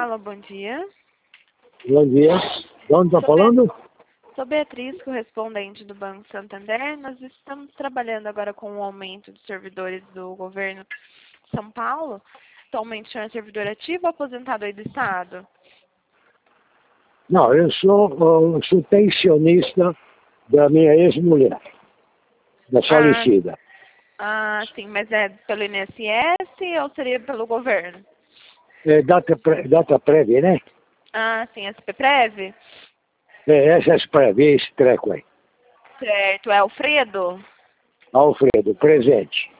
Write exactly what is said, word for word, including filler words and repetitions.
Alô, bom dia. Bom dia. De onde está falando? Sou Beatriz, correspondente do Banco Santander. Nós estamos trabalhando agora com o aumento de servidores do governo de São Paulo. Atualmente o senhor é servidor ativo ou aposentado aí do Estado? Não, eu sou, eu sou pensionista da minha ex-mulher, da falecida. Ah, sim, mas é pelo I N S S ou seria pelo governo? É data, pré, data prévia, né? Ah, sim, S P Prev? É, essas prévias, esse treco aí. Certo, é Alfredo? Alfredo, presente.